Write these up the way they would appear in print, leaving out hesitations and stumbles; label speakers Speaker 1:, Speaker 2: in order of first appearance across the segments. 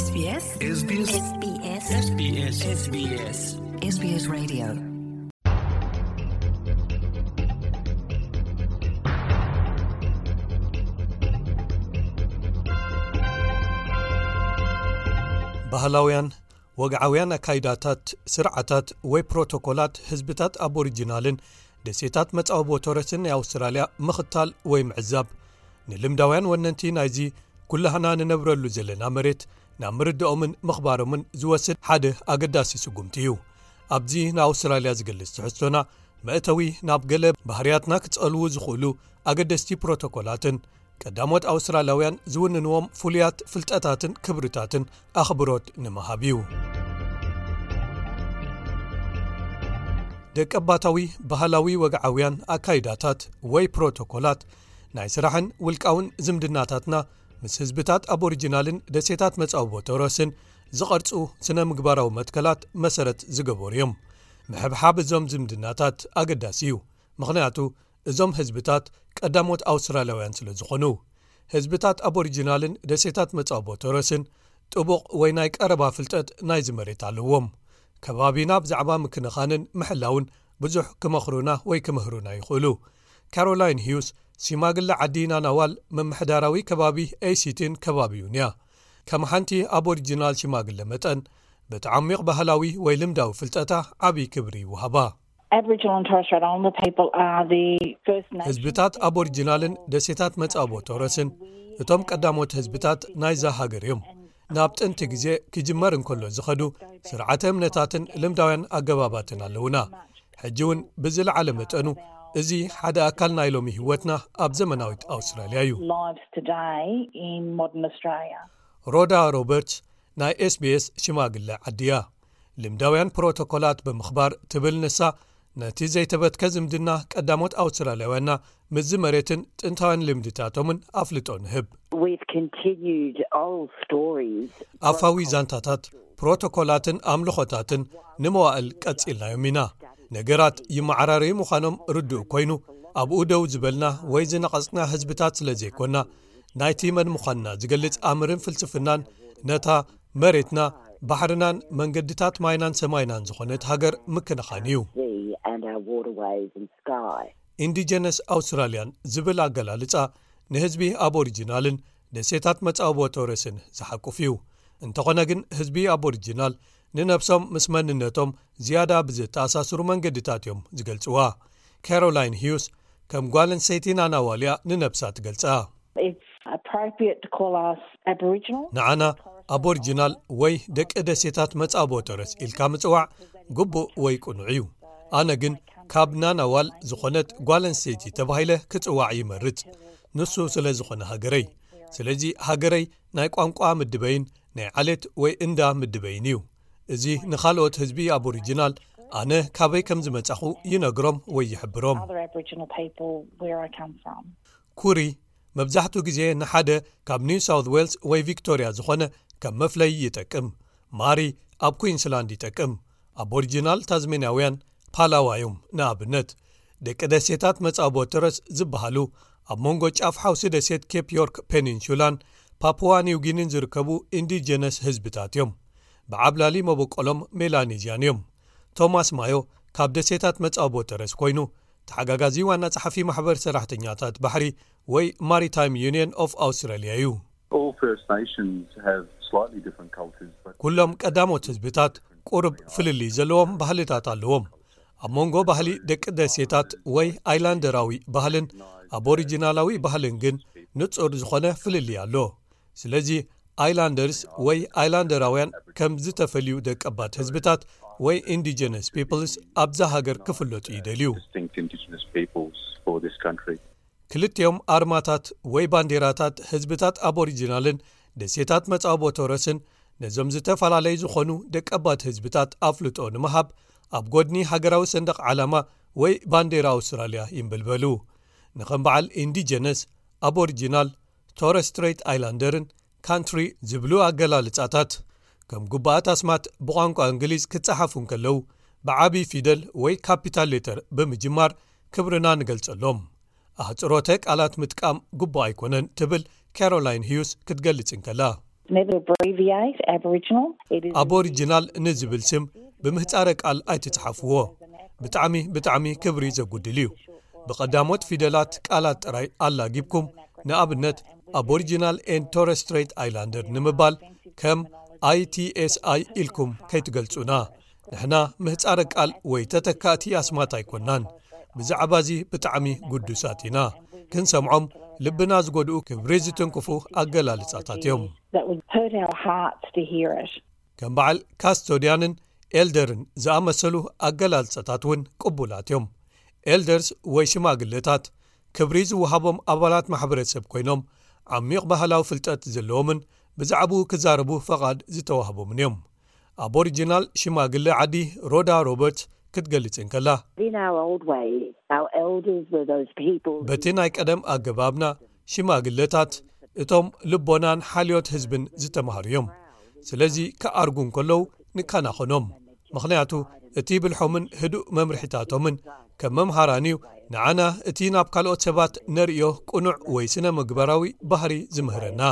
Speaker 1: SBS Radio ባህላውያን ወግዓውያን አካይዳታት ስርዓታት ወይ ፕሮቶኮላት ህዝብታት አቦሪጂናልን ደሴታት መጻወቦ ቶረስን የአውስትራሊያ ምኽታል ወይ ምዕዛብ ንልምዳውያን ወነንቲ ናይዚ ኩላህና ንነብረሉ ዘለና መሬት ናምርድኦምን ምኽባሮምን ዝወስድ ሓደ አገዳሲ ስጉምቲ እዩ ኣብዚ ንአውስትራሊያ ዝገልጽ ትሕዝቶና መእተዊ ናብ ገለ ባህርያትና ክጸልዉ ዝኽእሉ አገደስቲ ፕሮቶኮላትን ቀዳሞት አውስትራሊያውያን ዝውንንዎም ፍሉያት ፍልጠታትን ክብርታትን አኽብሮት ንምሃብ እዩ ደቀባታዊ ባህላዊ ወግዓውያን አካይዳታት ወይ ፕሮቶኮላት ናይ ስራሕን ውልቃውን ዝምድናታትና ምስ ህዝብታት አቦሪጂናልን ደሴታት መጻወቦ ቶረስን ዝቐርጹ ስነ ምግባራዊ መትከላት መሰረት ዝገበሩ እዮም ምሕብሓብ እዞም ዝምድናታት አገዳሲ እዩ ምኽንያቱ እዞም ህዝብታት ቀዳሞት አውስትራሊያውያን ስለ ዝኾኑ ህዝብታት አቦሪጂናልን ደሴታት መጻወቦ ቶረስን ጥቡቕ ወይ ናይ ቀረባ ፍልጠት ናይ ዝመሬት ኣለዎም ከባቢና ብዛዕባ ምክንኻንን ምሕላውን ብዙሕ ክመኽሩና ወይ ክምህሩና ይኽእሉ ካሮላይን ሂውስ ሲማግላ ዓዲና ናዋል መምሕዳራዊ ከባቢ ኤሲቲን ከባቢውን እያ ከም ሓንቲ አቦሪጂናል ሲማግለ መጠን ብተዓሚቕ ባህላዊ ወይ ልምዳዊ ፍልጠታ ዓብዪ ክብሪ ይውሃባ ህዝብታት አቦሪጂናልን ደሴታት መጻወቦ ቶረስን እቶም ቀዳሞት ህዝብታት ናይዛ ሃገር እዮም ናብ ጥንቲ ግዜ ክጅመር እንከሎ ዝኸዱ ስርዓተ እምነታትን ልምዳውያን ኣገባባትን ኣለውና ሕጂ እውን ብዝለዓለ መጠኑ እዚ ሓደ ኣካል ናይ ሎሚ ህይወትና ኣብ ዘመናዊት ኣውስትራልያ እዩ ሮዳ ሮበርትስ ናይ SBS ሽማግለ ዓድያ ልምዳውያን ፕሮቶኮላት ብምኽባር ትብል ንሳ ነቲ ዘይተበትከ ዝምድና ቀዳሞት አውስትራልያውያንና ምዝ መሬትን ጥንታውያን ልምድታቶምን ኣፍልጦ ንህብ ኣፋዊ ዛንታታት ፕሮቶኮላትን ኣምልኾታትን ንመዋእል ቀጺልናዮም ኢና ነገራት ይመዓራረዩ ምዃኖም ርዱእ ኮይኑ ኣብኡ ደው ዝበልና ወይ ዝነቐጽና ህዝብታት ስለ ዘይኮና ናይቲ መን ምዃንና ዝገልጽ ኣምርን ፍልስፍናን ነታ መሬትና ባሕርናን መንገድታት ማይናን ሰማይናን ዝኾነት ሃገር ምክንኻን እዩ ኢንዲጀነስ አውስትራሊያን ዝብል ኣገላልጻ ንህዝቢ አቦሪጂናልን ደሴታት መጻወቦ ቶረስን ዝሓቁፍ እዩ እንተኾነ ግን ህዝቢ አቦሪጂናል ንነብሶም ምስ መንነቶም ዝያዳ ብዝተኣሳስሩ መንገድታት እዮም ዝገልጽዋ ካሮላይን ሂውስ ከም ጓል ኣንስተይቲ ናናዋልያ ንነብሳ ትገልጻ ንዓና አቦሪጂናል ወይ ደቂ ደሴታት መጻወቦ ቶረስ ኢልካ ምጽዋዕ ግቡእ ወይ ቁኑዕ እዩ ኣነ ግን ካብ ናናዋል ዝኾነት ጓል ኣንስተይቲ ተባሂለ ክጽዋዕ ይመርጽ ንሱ ስለ ዝኾነ ሃገረይ ስለዚ ሃገረይ ናይ ቋንቋ ምድበይን ናይ ዓሌት ወይ እንዳ ምድበይን እዩ እዚ ንኻልኦት ህዝቢ አቦሪጂናል ኣነ ካበይ ከም ዝመጻኹ ይነግሮም ወይ ይሕብሮም ኩሪ መብዛሕትኡ ግዜ ንሓደ ካብ ኒው ሳውት ዌልስ ወይ ቪክቶሪያ ዝኾነ ከም መፍለይ ይጠቅም ማሪ ኣብ ኩዊንስላንድ ይጠቅም አቦሪጂናል ታዝሜንያውያን ፓላዋዮም ንኣብነት ደቂ ደሴታት መጻወቦ ቶረስ ዝበሃሉ ኣብ መንጎ ጫፍ ሓውሲ ደሴት ኬፕ ዮርክ ፔኒንሹላን ፓፑዋ ኒው ጊኒን ዝርከቡ ኢንዲጀነስ ህዝብታት እዮም ብዓብላሊ መበቆሎም ሜላኔዥያን እዮም ቶማስ ማዮ ካብ ደሴታት መጻወቦ ቶረስ ኮይኑ ተሓጋጋዚ ዋና ጸሓፊ ማሕበር ሰራሕተኛታት ባሕሪ ወይ ማሪታይም ዩኒየን ኦፍ ኣውስትራልያ እዩ ኩሎም ቀዳሞት ህዝብታት ቁርብ ፍልሊ ዘለዎም ባህልታት ኣለዎም ኣብ መንጎ ባህሊ ደቂ ደሴታት ወይ ኣይላንደራዊ ባህልን አቦሪጂናላዊ ባህልን ግን ንጹር ዝኾነ ፍልሊ ኣሎ ስለዚ ኣይላንደርስ ወይ ኣይላንደራውያን ከም ዝተፈልዩ ደቀባት ህዝብታት ወይ ኢንዲጀነስ ፒፕልስ ኣብዛ ሃገር ክፍለጡ ይደልዩ ክልቲኦም ኣርማታት ወይ ባንዴራታት ህዝብታት አቦሪጂናልን ደሴታት መጻወቦ ቶረስን ነዞም ዝተፈላለዩ ዝኾኑ ደቀባት ህዝብታት ኣፍልጦ ንምሃብ ኣብ ጎድኒ ሃገራዊ ሰንደቕ ዓላማ ወይ ባንዴራ አውስትራልያ ይንበልበሉ ንኸም በዓል ኢንዲጀነስ አቦሪጂናል ቶረስ ስትሬት ኣይላንደርን ካንትሪ ዝብሉ ኣገላልጻታት ከም ጉባኣት ኣስማት ብቋንቋ እንግሊዝ ክጸሓፉን ከለው ብዓብዪ ፊደል ወይ ካፒታል ሌተር ብምጅማር ክብርና ንገልጸሎም ኣህጽሮተ ቃላት ምጥቃም ግቡእ ኣይኮነን ትብል ካሮላይን ሂውስ ክትገልጽ እንከላ ኣቦሪጂናል ንዝብል ስም ብምህፃረ ቃል ኣይትጽሓፍዎ ብጣዕሚ ክብሪ ዘጉድል እዩ ብቐዳሞት ፊደላት ቃላት ጥራይ ኣላጊብኩም ንኣብነት ኣቦሪጂናል ኤንድ ቶረስ ስትሬት ኣይላንደር ንምባል ከም ITSI ኢልኩም ከይትገልጹና ንሕና ምህፃረ ቃል ወይ ተተካእቲ ኣስማት ኣይኮናን ብዛዕባ እዚ ብጣዕሚ ጉዱሳት ኢና ክንሰምዖም ልብና ዝጎድኡ ክብሪ ዝትንክፉ ኣገላልጻታት እዮም ከም በዓል ካስቶዲያንን ኤልደርን ዝኣመሰሉ ኣገላልጻታት እውን ቅቡላት እዮም ኤልደርስ ወይ ሽማግለታት ክብሪ ዝውሃቦም ኣባላት ማሕበረሰብ ኮይኖም ዓሚቕ ባህላዊ ፍልጠት ዘለዎምን ብዛዕባ ክዛረቡ ፈቓድ ዝተዋህቦምን እዮም ኣቦሪጂናል ሽማግለ ዓዲ ሮዳ ሮበርትስ ክትገልጽ እንከላ በቲ ናይ ቀደም ኣገባብና ሽማግለታት እቶም ልቦናን ሓልዮት ህዝብን ዝተምሃሩ እዮም ስለዚ ከኣርጉን ከለዉ ንከናኸኖም ምኽንያቱ እቲ ብልሖምን ህዱእ መምርሒታቶምን ከም መምሃራንዩ ንዓና እቲ ናብ ካልኦት ሰባት ነርእዮ ቁኑዕ ወይ ስነ ምግበራዊ ባህሪ ዝምህረና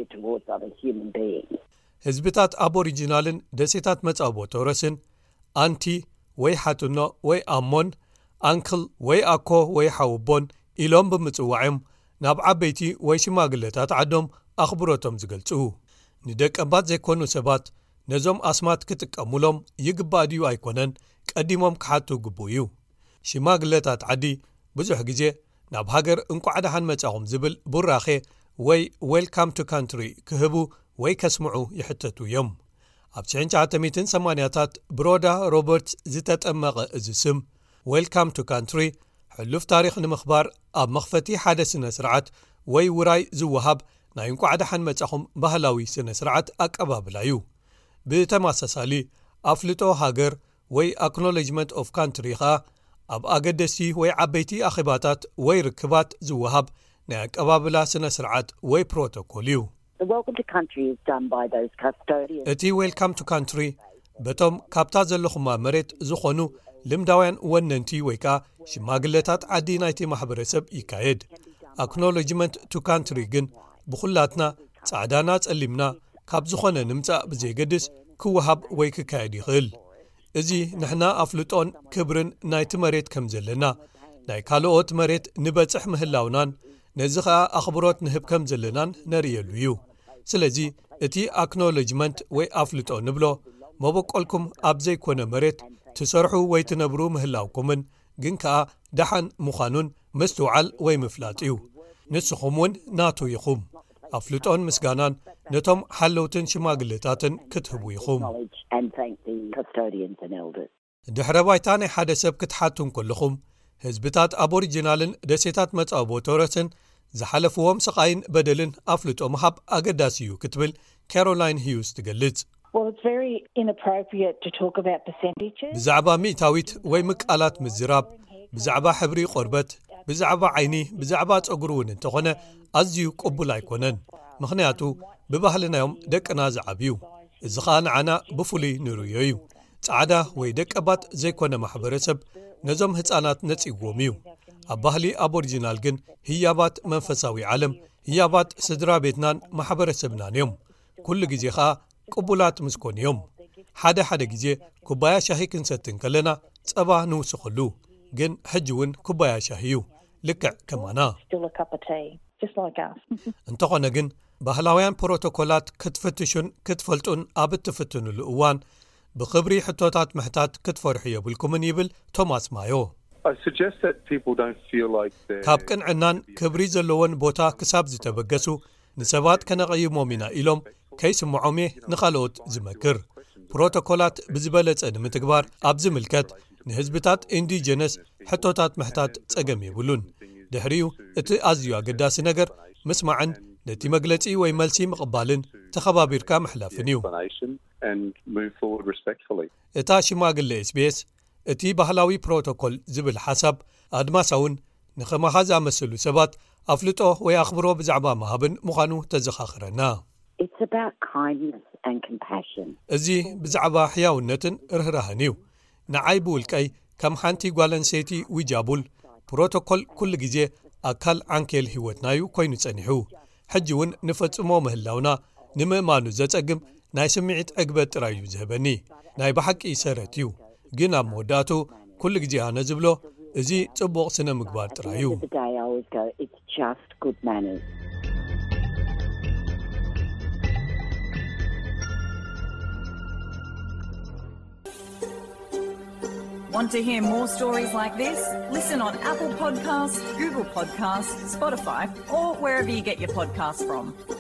Speaker 1: ህዝብታት ኣቦሪጂናልን ደሴታት መጻወቦ ተውረስን ኣንቲ ወይ ሓትኖ ወይ ኣሞን ኣንክል ወይ ኣኮ ወይ ሓውቦን ኢሎም ብምጽዋዕዮም ናብ ዓበይቲ ወይ ሽማግለታት ዓዶም ኣኽብሮቶም ዝገልጹ ንደቀባት ዘይኮኑ ሰባት ነዞም ኣስማት ክጥቀሙሎም ይግባእ ድዩ ኣይኮነን ቀዲሞም ክሓቱ ግቡእ እዩ ሽማግለታት ዓዲ ብዙሕ ግዜ ናብ ሃገር እንቋዕዳሃን መጻኹም ዝብል ቡራኼ ወይ ዌልካም ቱ ካንትሪ ክህቡ ወይ ከስምዑ ይሕተቱ እዮም ኣብ 1980ታት ብሮዳ ሮበርትስ ዝተጠመቐ እዚ ስም ዌልካም ቱ ካንትሪ ሕሉፍ ታሪኽ ንምኽባር ኣብ መኽፈቲ ሓደ ስነ ስርዓት ወይ ውራይ ዝወሃብ ናይ እንቋዕዳሃን መጻኹም ባህላዊ ስነ ስርዓት ኣቀባብላ እዩ ብተማሳሳሊ ኣፍልጦ ሃገር ወይ ኣክኖሌጅመንት ኦፍ ካንትሪ ኸኣ ኣብ ኣገደሲ ወይ ዓበይቲ ኣኼባታት ወይ ርክባት ዝወሃብ ናይ ኣቀባብላ ስነ ስርዓት ወይ ፕሮቶኮል እዩ እቲ ዌልካም ቱ ካንትሪ በቶም ካብታ ዘለኹማ መሬት ዝኾኑ ልምዳውያን ወነንቲ ወይ ከዓ ሽማግለታት ዓዲ ናይቲ ማሕበረሰብ ይካየድ ኣክኖሎጅመንት ቱ ካንትሪ ግን ብኹላትና ጻዕዳና ጸሊምና ካብ ዝኾነ ንምጻእ ብዘይገድስ ክወሃብ ወይ ክካየድ ይኽእል እዚ ንሕና ኣፍልጦን ክብርን ናይቲ መሬት ከም ዘለና ናይ ካልኦት መሬት ንበጽሕ ምህላውናን ነዚ ኸኣ ኣኽብሮት ንህብ ከም ዘለናን ነርእየሉ እዩ ስለዚ እቲ ኣክኖሎጅመንት ወይ ኣፍልጦ ንብሎ መበቆልኩም ኣብ ዘይኮነ መሬት ትሰርሑ ወይ ትነብሩ ምህላውኩምን ግን ከኣ ደሓን ምዃኑን ምስትውዓል ወይ ምፍላጥ እዩ ንስኹም እውን ናቱ ኢኹም ኣፍልጦን ምስጋናን ነቶም ሓለውትን ሽማግለታትን ክትህቡ ኢኹም ድሕረ ባይታ ናይ ሓደ ሰብ ክትሓቱን ከለኹም ህዝብታት ኣቦሪጂናልን ደሴታት መጻወቦ ተውረስን ዝሓለፍዎም ስቓይን በደልን ኣፍልጦ ምሃብ ኣገዳሲ እዩ ክትብል ካሮላይን ሂውስ ትገልጽ ብዛዕባ ሚእታዊት ወይ ምቃላት ምዝራብ ብዛዕባ ሕብሪ ቆርበት ብዛዕባ ዓይኒ ብዛዕባ ጸጉሪ እውን እንተኾነ ኣዝዩ ቅቡል ኣይኮነን ምኽንያቱ ብባህልናዮም ደቅና ዝዓብዩ እዚ ኸኣ ንዓና ብፍሉይ ንርእዮ እዩ ጻዕዳ ወይ ደቀባት ዘይኮነ ማሕበረሰብ ነዞም ህፃናት ነጺግዎም እዩ ኣብ ባህሊ ኣቦሪጂናል ግን ህያባት መንፈሳዊ ዓለም ህያባት ስድራ ቤትናን ማሕበረሰብናን እዮም ኩሉ ግዜ ኸኣ ቅቡላት ምስኮን እዮም ሓደ ግዜ ኩባያ ሻሂ ክንሰትን ከለና ጸባ ንውስኸሉ ግን ሕጂ እውን ኩባያ ሻሂ እዩ ልክዕ ከማና እንተኾነ ግን ባህላውያን ፕሮቶኮላት ክትፍትሹን ክትፈልጡን ኣብ እትፍትኑሉ እዋን ብኽብሪ ሕቶታት ምሕታት ክትፈርሑ የብልኩምን ይብል ቶማስ ማዮ ካብ ቅንዕናን ክብሪ ዘለዎን ቦታ ክሳብ ዝተበገሱ ንሰባት ከነቐይሞም ኢና ኢሎም ከይስምዖም ንኻልኦት ዝመክር ፕሮቶኮላት ብዝበለጸ ንምትግባር ኣብ ዝምልከት ንህዝብታት ኢንዲጀነስ ሕቶታት ምሕታት ጸገም የብሉን ድሕሪኡ እቲ ኣዝዩ ኣገዳሲ ነገር ምስማዕን ነቲ መግለጺ ወይ መልሲ ምቕባልን ተኸባቢርካ ምሕላፍን እዩ እታ ሽማግለ SBS እቲ ባህላዊ ፕሮቶኮል ዝብል ሓሳብ ኣድማሳውን ንኸማኻ ዝኣመሰሉ ሰባት ኣፍልጦ ወይ ኣኽብሮ ብዛዕባ መሃብን ምዃኑ ተዘኻኽረና እዚ ብዛዕባ ሕያውነትን ርህራህን እዩ ንዓይ ብውልቀይ ከም ሓንቲ ጓል ኣንሰይቲ ዊጃቡል ፕሮቶኮል ኩሉ ግዜ ኣካል ዓንኬል ህይወትና እዩ ኮይኑ ጸኒሑ ሕጂ እውን ንፈጽሞ ምህላውና ንምእማኑ ዘጸግም ናይ ስምዒት ዕግበት ጥራዩ ዝህበኒ ናይ ብሓቂ ሰረት እዩ ግን ኣብ መወዳእቱ ኩሉ ግዜ ኣነ ዝብሎ እዚ ጽቡቕ ስነ ምግባር ጥራዩ
Speaker 2: Want to hear more stories like this? Listen on Apple Podcasts, Google Podcasts, Spotify, or wherever you get your podcasts from.